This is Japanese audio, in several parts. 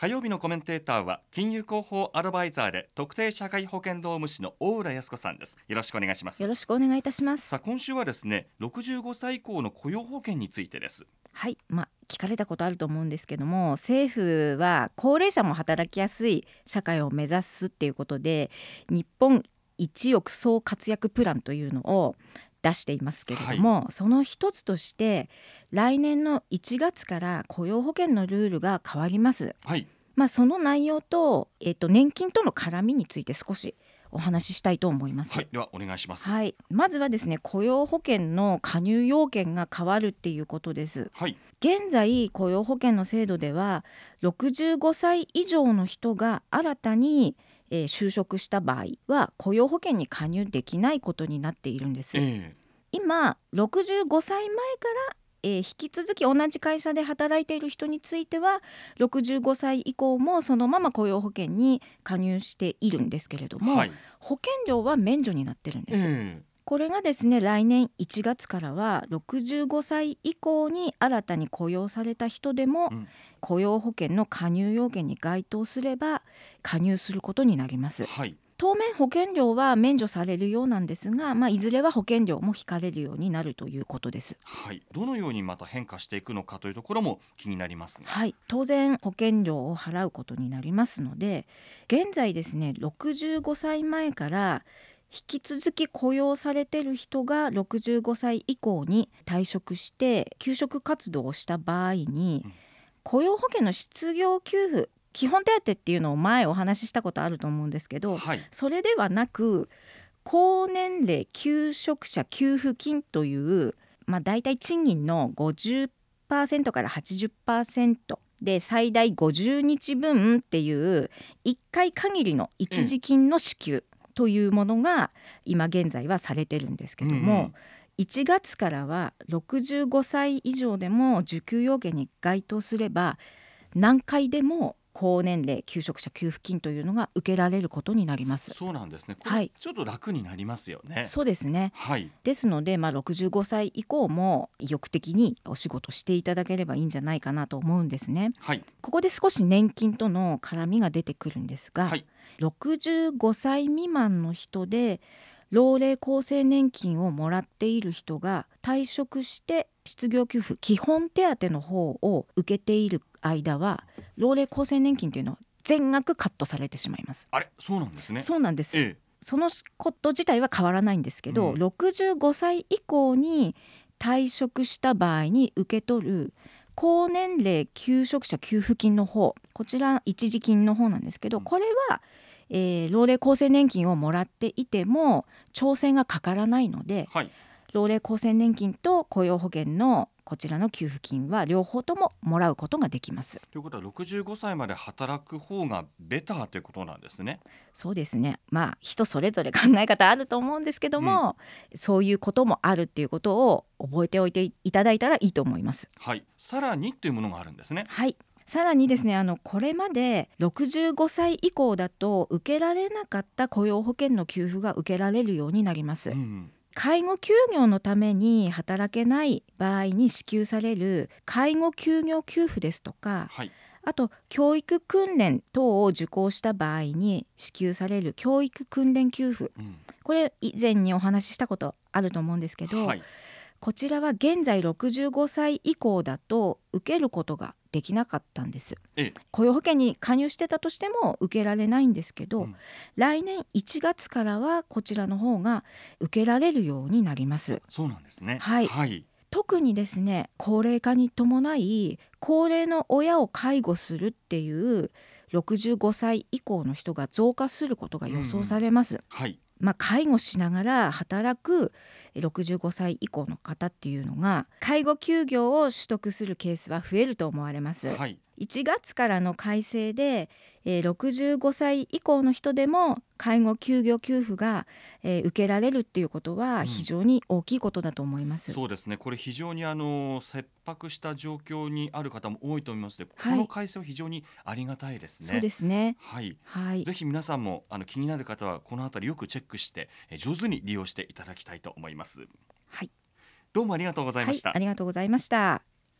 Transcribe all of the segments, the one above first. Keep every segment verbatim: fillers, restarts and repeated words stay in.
火曜日のコメンテーターは金融広報アドバイザーで特定社会保険労務士の大浦康子さんです。よろしくお願いします。 よろしくお願いいたします。 さあ、今週はですね、ろくじゅうごさい以降の雇用保険についてです。 はい、まあ、聞かれたことあると思うんですけども、政府は高齢者も働きやすい社会を目指すっていうことで、日本一億総活躍プランというのを出していますけれども、はい、その一つとして来年のいちがつから雇用保険のルールが変わります。 はい、 まあ、その内容と、えっと、年金との絡みについて少しお話ししたいと思います。 はい、ではお願いします。 はい、まずはですね、雇用保険の加入要件が変わるっていうことです。 はい、 現在雇用保険の制度ではろくじゅうごさい以上の人が新たに、えー、就職した場合は雇用保険に加入できないことになっているんです。 えー、 今ろくじゅうごさいまえからえー、引き続き同じ会社で働いている人についてはろくじゅうごさい以降もそのまま雇用保険に加入しているんですけれども、はい、保険料は免除になってるんです。えー、これがですね、来年いちがつからはろくじゅうごさい以降に新たに雇用された人でも、うん、雇用保険の加入要件に該当すれば加入することになります。はい、当面保険料は免除されるようなんですが、まあ、いずれは保険料も引かれるようになるということです。 はい、どのようにまた変化していくのかというところも気になりますね。 はい、当然保険料を払うことになりますので、現在ですねろくじゅうごさいまえから引き続き雇用されている人がろくじゅうごさい以降に退職して休職活動をした場合に、うん、雇用保険の失業給付基本手当っていうのを前お話ししたことあると思うんですけど、はい、それではなく高年齢求職者給付金という、まあ、大体賃金の ごじゅっパーセント から はちじゅっパーセント で最大ごじゅうにちぶんっていういっかい限りの一時金の支給というものが今現在はされてるんですけども、うんうん、いちがつからはろくじゅうごさい以上でも受給要件に該当すれば何回でも高年齢求職者給付金というのが受けられることになります。 そうなんですね。これちょっと楽になりますよね。はい、 そうですね。はい、ですので、まあ、ろくじゅうごさい以降も意欲的にお仕事していただければいいんじゃないかなと思うんですね。はい、ここで少し年金との絡みが出てくるんですが、はい、ろくじゅうごさい未満の人で老齢厚生年金をもらっている人が退職して失業給付基本手当の方を受けている間は老齢厚生年金というのは全額カットされてしまいます。 あれ、そうなんですね。 そうなんです、ええ、そのこと自体は変わらないんですけど、うん、ろくじゅうごさい以降に退職した場合に受け取る高年齢求職者給付金の方、こちら一時金の方なんですけど、これはえー、老齢厚生年金をもらっていても調整がかからないので、はい、老齢厚生年金と雇用保険のこちらの給付金は両方とももらうことができます。 ということはろくじゅうごさいまで働く方がベターということなんですね。 そうですね。まあ人それぞれ考え方あると思うんですけども、うん、そういうこともあるっていうことを覚えておいていただいたらいいと思います。 はい、さらにというものがあるんですね。 はい、さらにですね、あのこれまでろくじゅうごさい以降だと受けられなかった雇用保険の給付が受けられるようになります。うん、介護休業のために働けない場合に支給される介護休業給付ですとか、はい、あと教育訓練等を受講した場合に支給される教育訓練給付、うん、これ以前にお話ししたことあると思うんですけど、はい、こちらは現在ろくじゅうごさい以降だと受けることができなかったんです。ええ、雇用保険に加入してたとしても受けられないんですけど、うん、来年いちがつからはこちらの方が受けられるようになります。 そうなんですね。 はい、はい、特にですね、高齢化に伴い高齢の親を介護するっていうろくじゅうごさい以降の人が増加することが予想されます。うん、はい、まあ、介護しながら働くろくじゅうごさい以降の方っていうのが介護休業を取得するケースは増えると思われます。はい、いちがつからの改正で、えー、ろくじゅうごさい以降の人でも介護休業給付が、えー、受けられるっていうことは非常に大きいことだと思います。 うん、そうですね。これ非常にあの切迫した状況にある方も多いと思いますので、はい、この改正は非常にありがたいですね。 そうですね。 はい、はい、ぜひ皆さんもあの気になる方はこのあたりよくチェックして、えー、上手に利用していただきたいと思います。 はい、 どうもありがとうございました。 はい、ありがとうございました。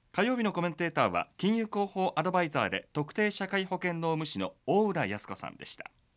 火曜日のコメンテーターは金融広報アドバイザーで特定社会保険労務士の大浦康子さんでした。